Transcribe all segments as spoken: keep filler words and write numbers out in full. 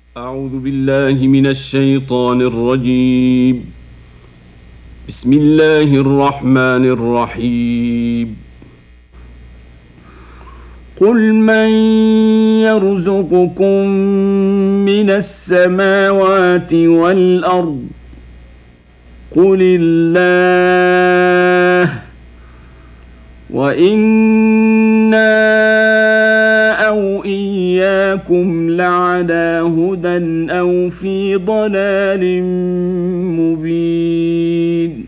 أعوذ بالله من الشيطان الرجيم. بسم الله الرحمن الرحيم. قل من يرزقكم من السماوات والأرض قل الله وإنا أو إياكم لعلى هدى أو في ضلال مبين.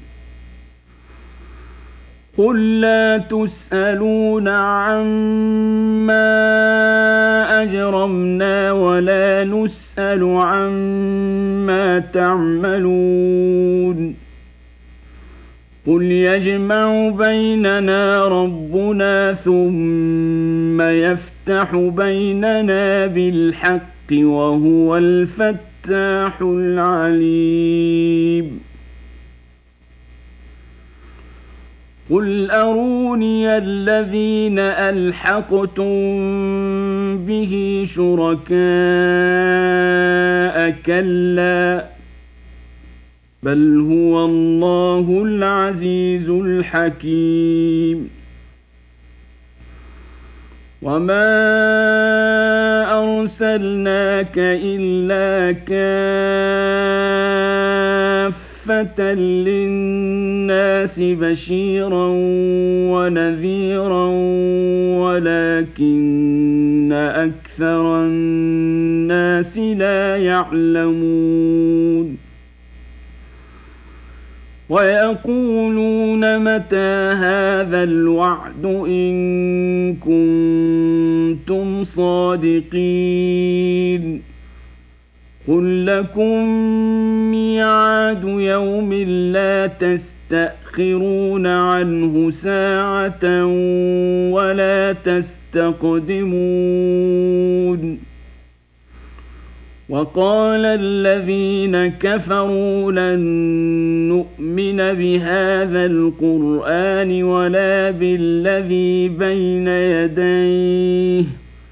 قل لا تسألون عما أجرمنا ولا نسأل عما تعملون. قل يجمع بيننا ربنا ثم يفتح بيننا بالحق وهو الفتاح العليم. قل أروني الذين ألحقتم به شركاء كلا بل هو الله العزيز الحكيم. وما أرسلناك إلا كافة للناس بشيرا ونذيرا ولكن أكثر الناس لا يعلمون. ويقولون متى هذا الوعد إن كنتم صادقين. قل لكم ميعاد يوم لا تستأخرون عنه ساعة ولا تستقدمون. وقال الذين كفروا لن نؤمن بهذا القرآن ولا بالذي بين يديه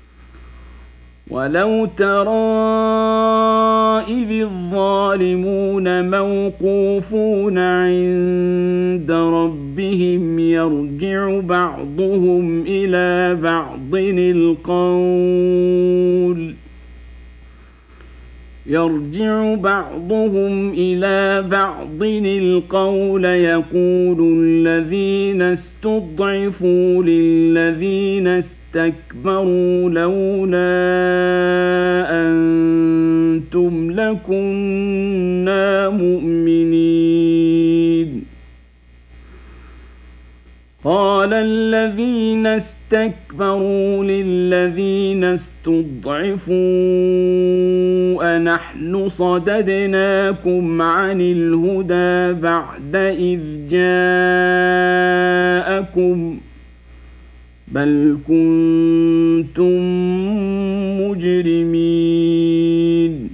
ولو ترى إذ الظالمون موقوفون عند ربهم يرجع بعضهم إلى بعض القول يرجع بعضهم إلى بعض القول يقول الذين استضعفوا للذين استكبروا لولا أنتم لكنا مؤمنين. قال الذين استكبروا للذين استضعفوا أنحن صددناكم عن الهدى بعد إذ جاءكم بل كنتم مجرمين.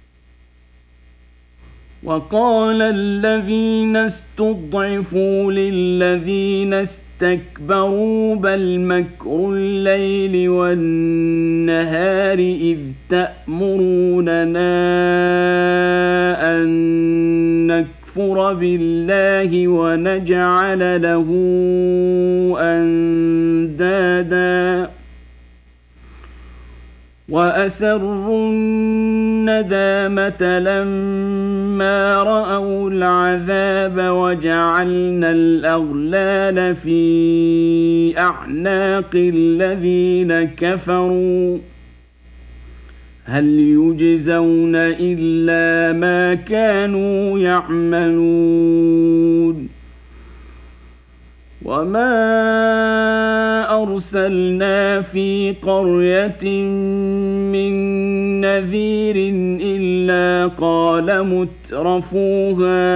وقال الذين استضعفوا للذين استكبروا بل مكر الليل والنهار إذ تأمروننا أن نكفر بالله ونجعل له أندادا وأسروا الندامة لما رأوا العذاب وجعلنا الأغلال في أعناق الذين كفروا هل يجزون إلا ما كانوا يعملون. وما أرسلنا في قرية من نذير إلا قال مترفوها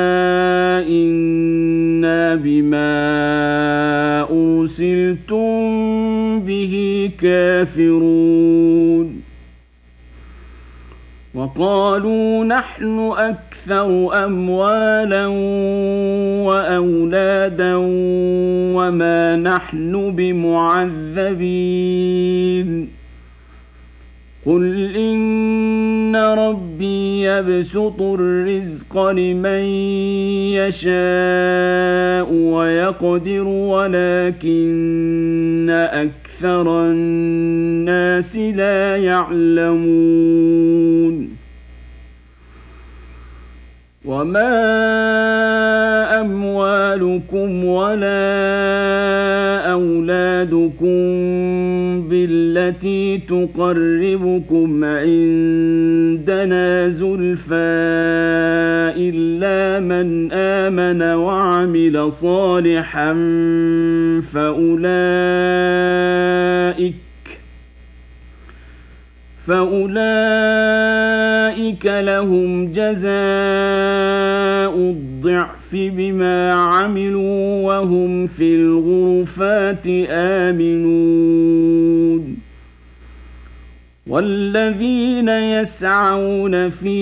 إنا بما أرسلتم به كافرون. وقالوا نحن أكثر أموالا وأولادا وما نحن بمعذبين. قل إن ربي يبسط الرزق لمن يشاء ويقدر ولكن أكثر الناس لا يعلمون وما أموالكم ولا أولادكم بالتي تقربكم عندنا زلفى إلا من آمن وعمل صالحا فأولئك فأولئك لهم جزاء الضعف بما عملوا وهم في الغرفات آمنون والذين يسعون في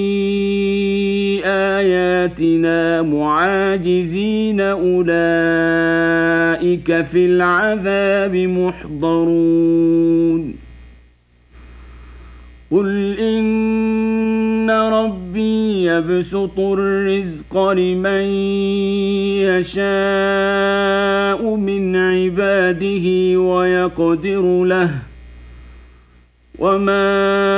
آياتنا معاجزين أولئك في العذاب محضرون قل إن ربي يبسط الرزق لمن يشاء من عباده ويقدر له وما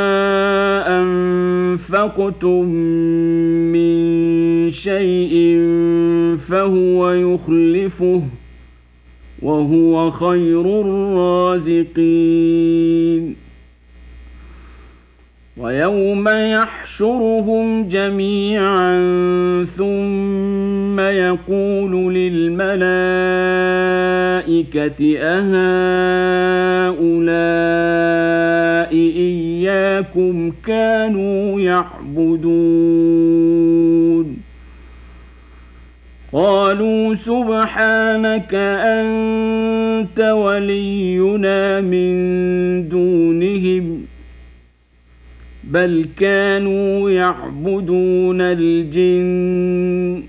أنفقتم من شيء فهو يخلفه وهو خير الرازقين ويوم يحشرهم جميعا ثم يقول للملائكة أهؤلاء إياكم كانوا يعبدون قالوا سبحانك أنت ولينا من دونهم بل كانوا يعبدون الجن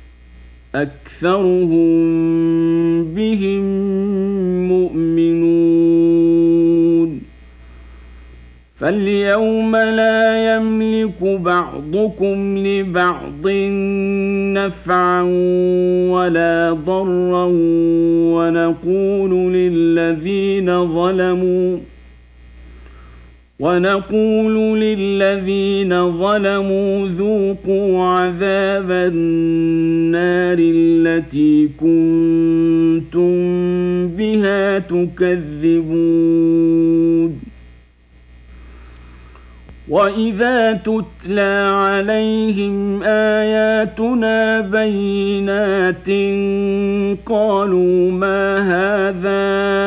أكثرهم بهم مؤمنون فاليوم لا يملك بعضكم لبعض نفعا ولا ضرا ونقول للذين ظلموا ونقول للذين ظلموا ذوقوا عذاب النار التي كنتم بها تكذبون وإذا تتلى عليهم آياتنا بينات قالوا ما هذا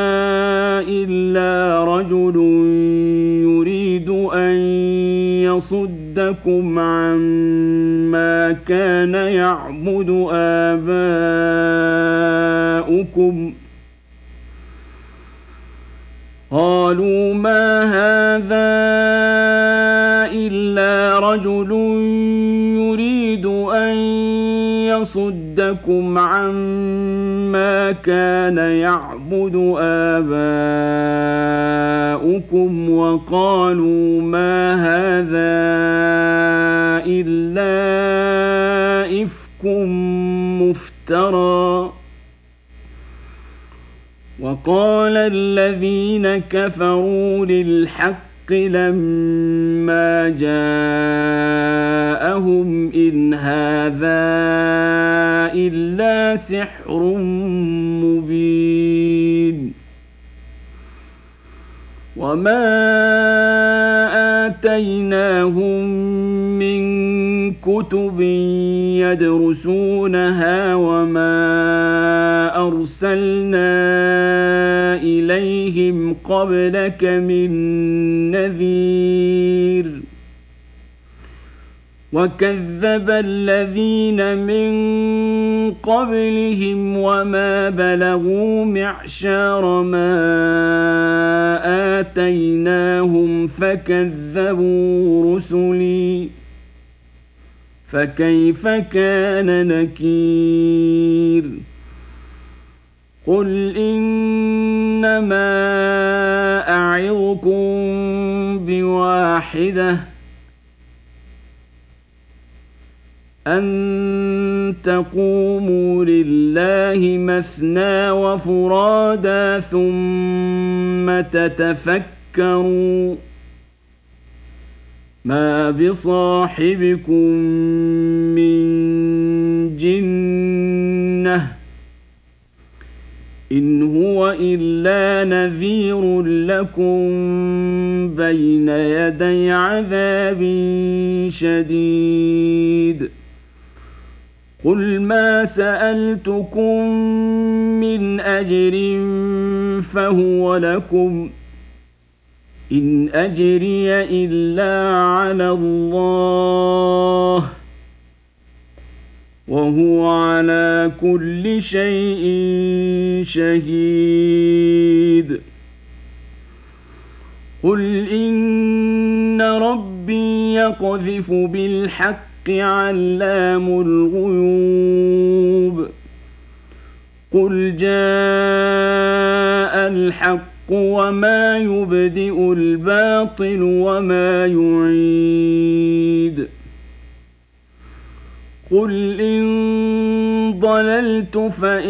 إلا رجل يريد أن يصدكم عما كان يعبد آباؤكم قالوا ما هذا إلا رجل يريد أن يصدكم عما كان يعبد آباؤكم وقالوا ما هذا إلا إفك مفترى وقال الذين كفروا للحق لما جاءهم إن هذا إلا سحر مبين وما آتيناهم من كتب يدرسونها وما أرسلنا إليهم قبلك من نذير وكذب الذين من قبلهم وما بلغوا معشار ما آتيناهم فكذبوا رسلي فكيف كان نكير قل إنما أعظكم بواحدة أن تقوموا لله مثنى وفرادا ثم تتفكروا ما بصاحبكم من جنة إن هو إلا نذير لكم بين يدي عذاب شديد قل ما سألتكم من أجر فهو لكم إن أجري إلا على الله وهو على كل شيء شهيد قل إن ربي يقذف بالحق علام الغيوب قل جاء الحق وما يبدئ الباطل وما يعيد قل إن ضللت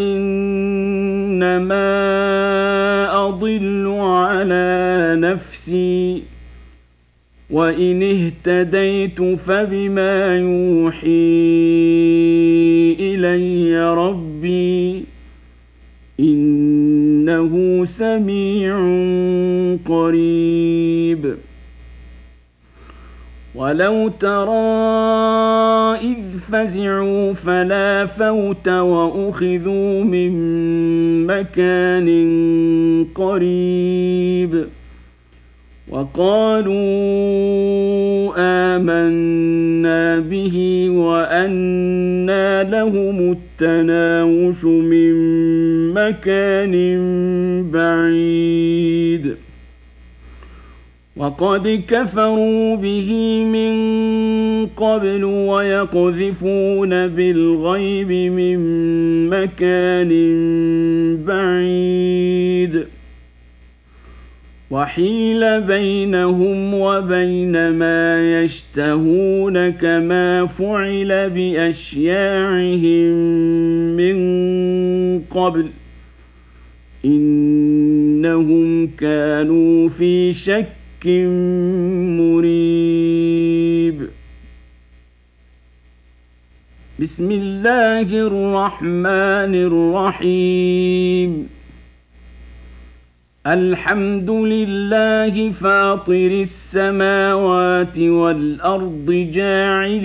فإنما أضل على نفسي وإن اهتديت فبما يوحي إلي ربي إنه سميع قريب ولو ترى إذ فزعوا فلا فوت وأخذوا من مكان قريب وقالوا آمنا به وأنى لهم التناوش من مكان بعيد وقد كفروا به من قبل ويقذفون بالغيب من مكان بعيد وحيل بينهم وبين ما يشتهون كما فعل بأشياعهم من قبل إنهم كانوا في شك مريب بسم الله الرحمن الرحيم الحمد لله فاطر السماوات والأرض جاعل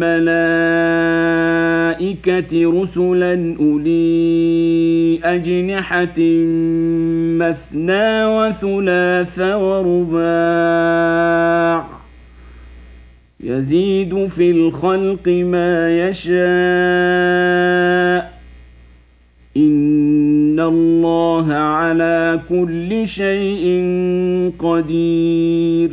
الملائكة رسلا أولي أجنحة مثنى وثلاث ورباع يزيد في الخلق ما يشاء إن الله على كل شيء قدير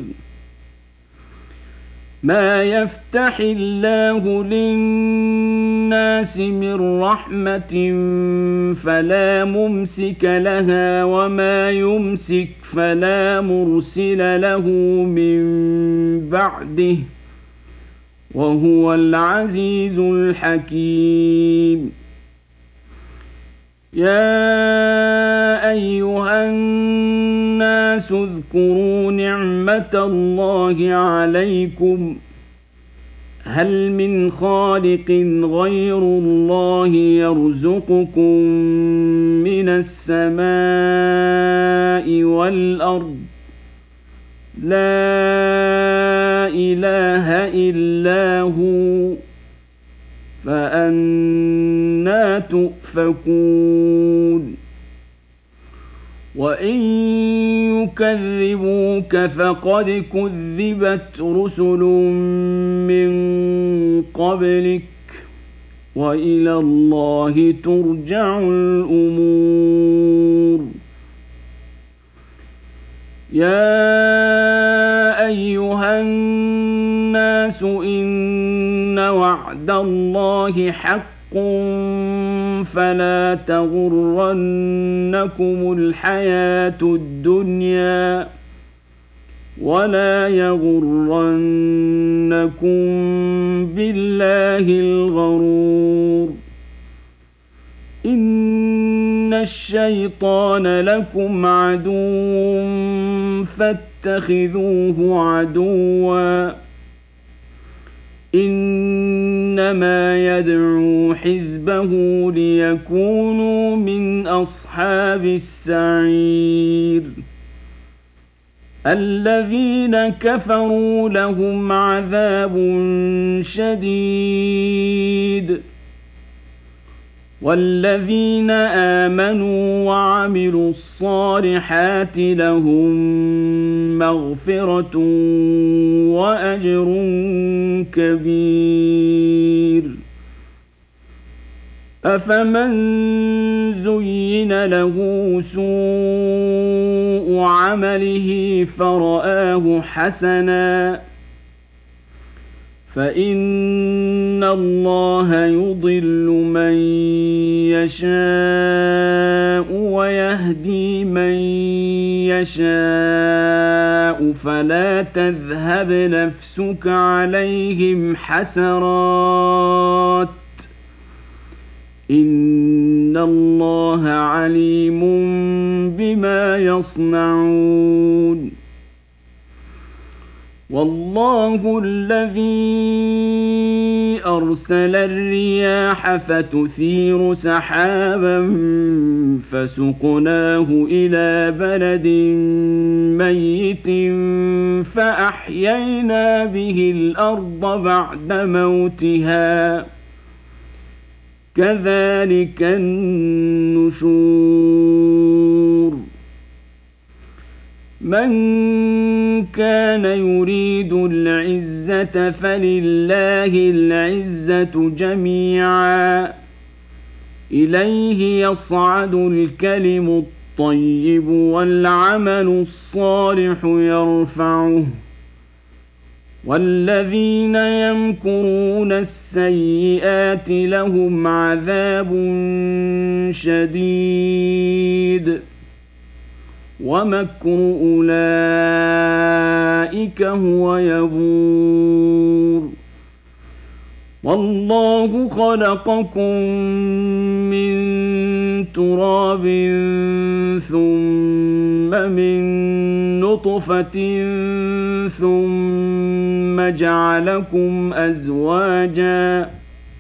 ما يفتح الله للناس من رحمة فلا ممسك لها وما يمسك فلا مرسل له من بعده وهو العزيز الحكيم يا أيها الناس اذكروا نعمة الله عليكم هل من خالق غير الله يرزقكم من السماء والأرض لا إله إلا هو فأنى تؤفكون وإن يكذبوك فقد كذبت رسل من قبلك وإلى الله ترجع الأمور يا أيها الناس إن وعد الله حق فلا تغرنكم الحياة الدنيا ولا يغرنكم بالله الغرور إن الشيطان لكم عدو فاتخذوه عدوا إنما يدعو حزبه ليكونوا من أصحاب السعير الذين كفروا لهم عذاب شديد والذين آمنوا وعملوا الصالحات لهم مغفرة وأجر كبير أفمن زين له سوء عمله فرآه حسنا فإن الله يضل من يشاء ويهدي من يشاء فلا تذهب نفسك عليهم حسرات إن الله عليم بما يصنعون والله الذي أرسل الرياح فتثير سحابا فسقناه إلى بلد ميت فأحيينا به الأرض بعد موتها كذلك النشور من كان يريد العزة فلله العزة جميعا إليه يصعد الكلم الطيب والعمل الصالح يرفعه والذين يمكرون السيئات لهم عذاب شديد ومكر أولئك هو يبور والله خلقكم من تراب ثم من نطفة ثم جعلكم أزواجا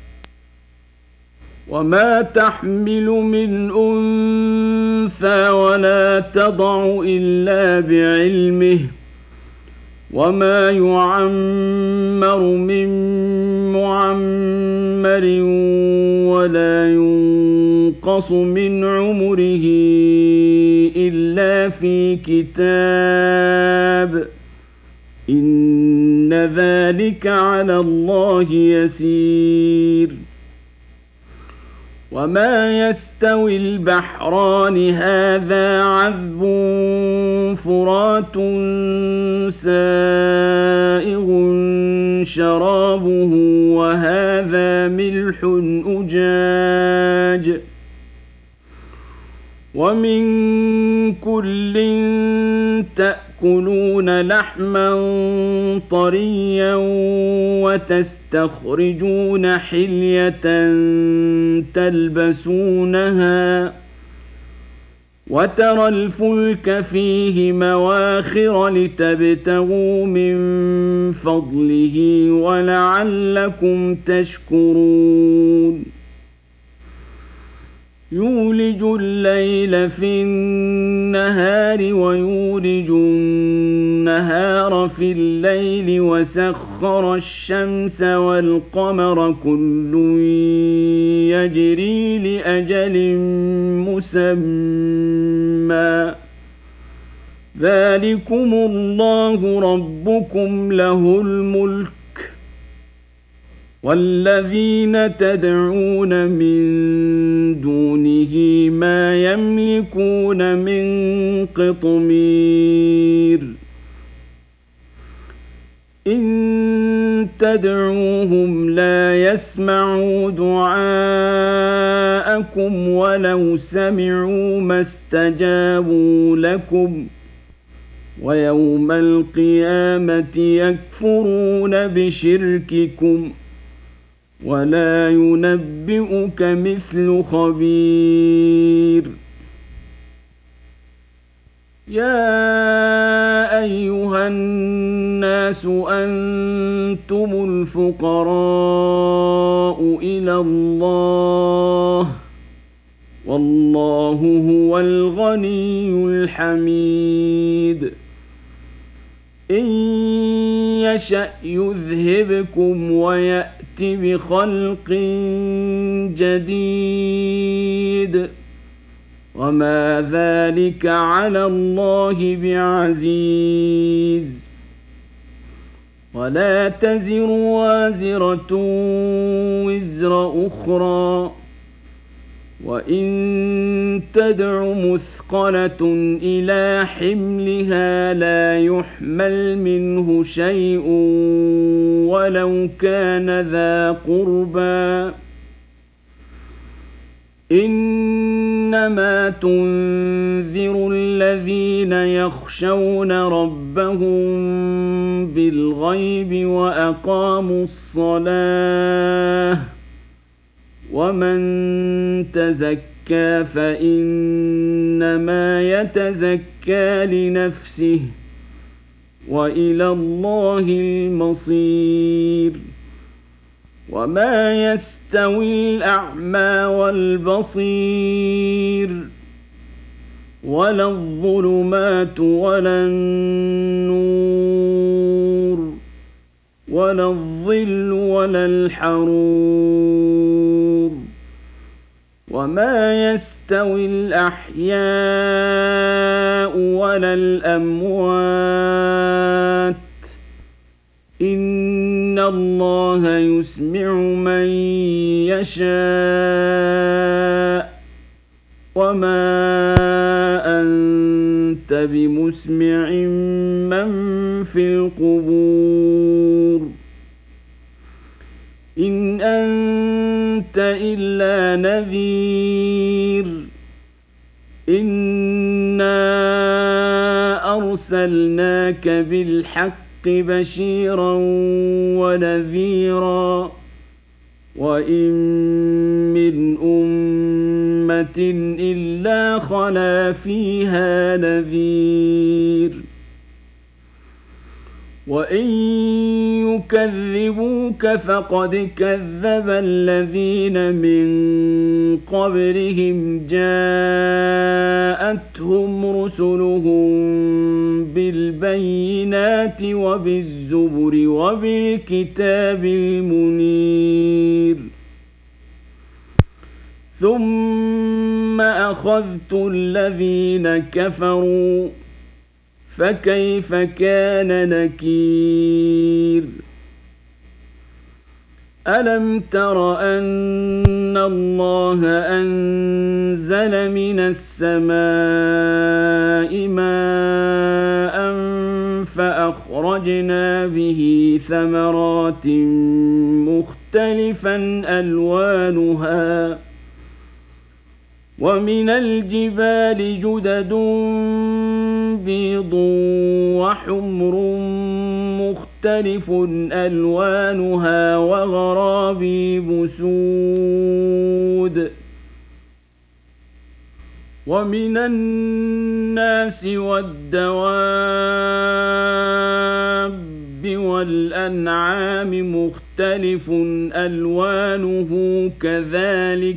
وما تحمل من أنثى ولا تضع إلا بعلمه وما يعمر من معمر ولا ينقص من عمره إلا في كتاب إن ذلك على الله يسير وما يستوي البحران هذا عذب فرات سائغ شرابه وهذا ملح أجاج ومن كل تأكلون لحما طريا وتستخرجون حلية تلبسونها وترى الفلك فيه مواخر لتبتغوا من فضله ولعلكم تشكرون يولج الليل في النهار ويولج النهار في الليل وسخر الشمس والقمر كل يجري لأجل مسمى ذلكم الله ربكم له الملك والذين تدعون من دونه ما يملكون من قطمير إن تدعوهم لا يسمعوا دعاءكم ولو سمعوا ما استجابوا لكم ويوم القيامة يكفرون بشرككم ولا ينبئك مثل خبير يا أيها الناس أنتم الفقراء إلى الله والله هو الغني الحميد إن يشأ يذهبكم ويأت بخلق جديد وما ذلك على الله بعزيز ولا تزر وازرة وزر أخرى وإن تدع مثقلة إلى حملها لا يحمل منه شيء ولو كان ذا قربى إنما تنذر الذين يخشون ربهم بالغيب وأقاموا الصلاة ومن تزكى فإنما يتزكى لنفسه وإلى الله المصير وما يستوي الأعمى والبصير ولا الظلمات ولا النور ولا الظل ولا الحرور وما يستوي الأحياء ولا الأموات إن الله يسمع من يشاء وما أنت بمسمع من في القبور إن أنت إلا نذير إنا أرسلناك بالحق بشيرا ونذيرا وإن من أمة إلا خلا فيها نذير وإن يكذبوك فقد كذب الذين من قبلهم جاءتهم رسلهم بالبينات وبالزبر وبالكتاب المنير ثم أخذت الذين كفروا فكيف كان نكير ألم تر أن الله أنزل من السماء ماء فأخرجنا به ثمرات مختلفا ألوانها ومن الجبال جدد بيض وحمر مختلف ألوانها وغرابيب سود ومن الناس والدواب والأنعام مختلف ألوانه كذلك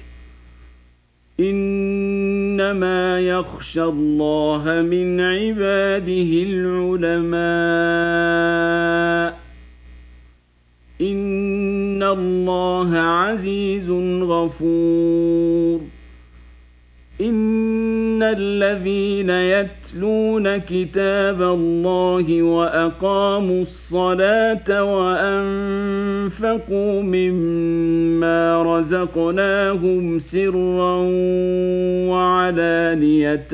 إنما يخشى الله من عباده العلماء إن الله عزيز غفور إن الذين يتلون كتاب الله وأقاموا الصلاة وأنفقوا مما رزقناهم سرا وعلانية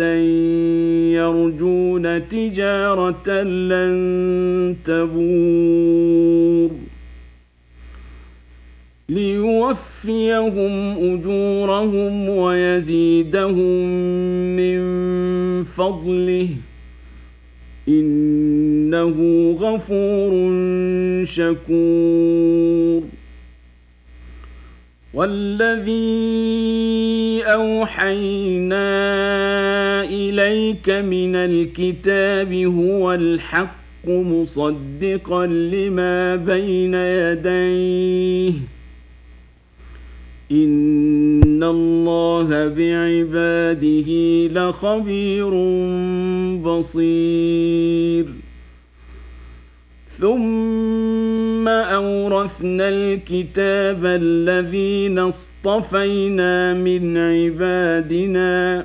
يرجون تجارة لن تبور ليوفيهم أجورهم ويزيدهم من فضله إنه غفور شكور والذي أوحينا إليك من الكتاب هو الحق مصدقا لما بين يديه إن الله بعباده لخبير بصير ثم أورثنا الكتاب الذين اصطفينا من عبادنا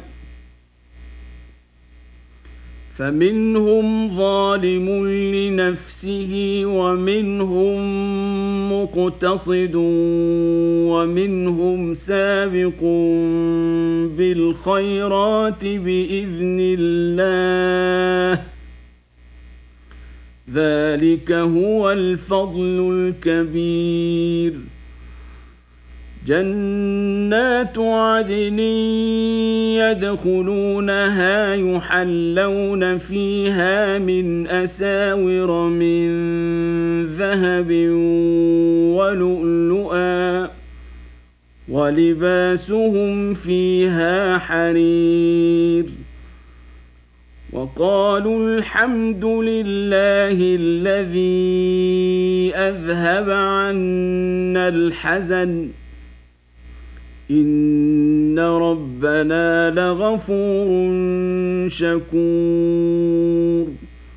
فمنهم ظالم لنفسه ومنهم مقتصد ومنهم سابق بالخيرات بإذن الله ذلك هو الفضل الكبير جنات عدن يدخلونها يحلون فيها من أساور من ذهب ولؤلؤا ولباسهم فيها حرير وقالوا الحمد لله الذي أذهب عنا الحزن إن ربنا لغفور شكور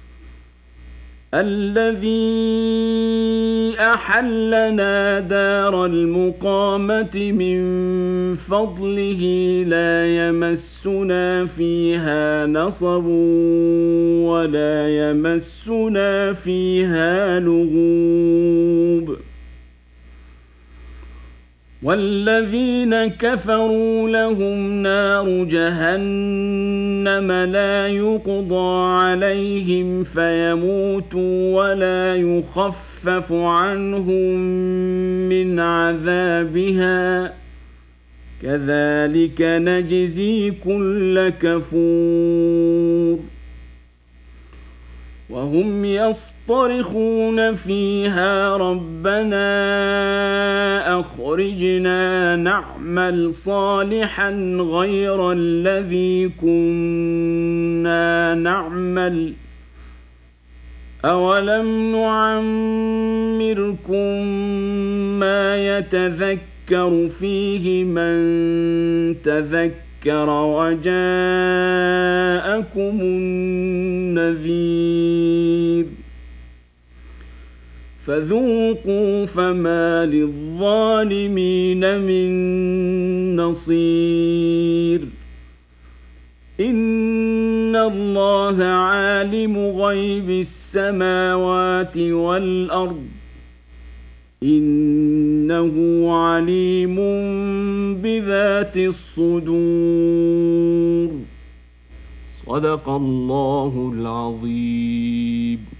الذي أحلنا دار المقامة من فضله لا يمسنا فيها نصب ولا يمسنا فيها لغوب والذين كفروا لهم نار جهنم لا يقضى عليهم فيموتوا ولا يخفف عنهم من عذابها كذلك نجزي كل كفور وهم يصطرخون فيها ربنا أخرجنا نعمل صالحا غير الذي كنا نعمل أولم نعمركم ما يتذكر فيه من تذكر وجاءكم النذير فذوقوا فما للظالمين من نصير إن الله عالم غيب السماوات والأرض إنه عليم بذات الصدور صدق الله العظيم.